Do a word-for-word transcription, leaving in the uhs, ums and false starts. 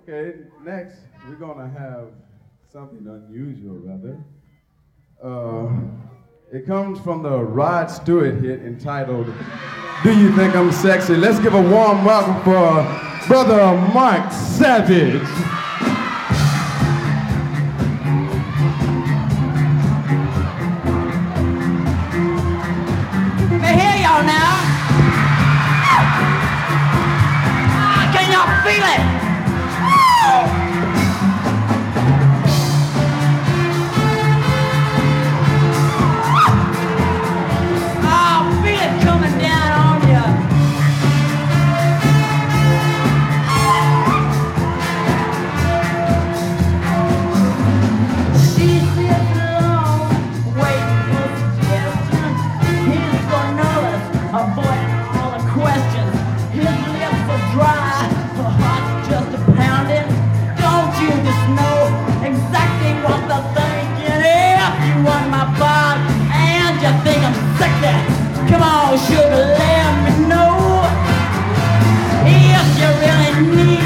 Okay, next we're gonna have something unusual, rather. Uh, it comes from the Rod Stewart hit entitled "Do You Think I'm Sexy?" Let's give a warm welcome for Brother Mark Savage. Hey, hear y'all now. Ah, can y'all feel it? Oh, feel it coming down on you. She sits alone, waiting for suggestions. He's so nervous, avoiding all the questions. His lips are dry, her heart's just a pounding. Don't you just know exactly what they're thinking? If you want my body and you think I'm sexy, come on, sugar, let me know. If you really need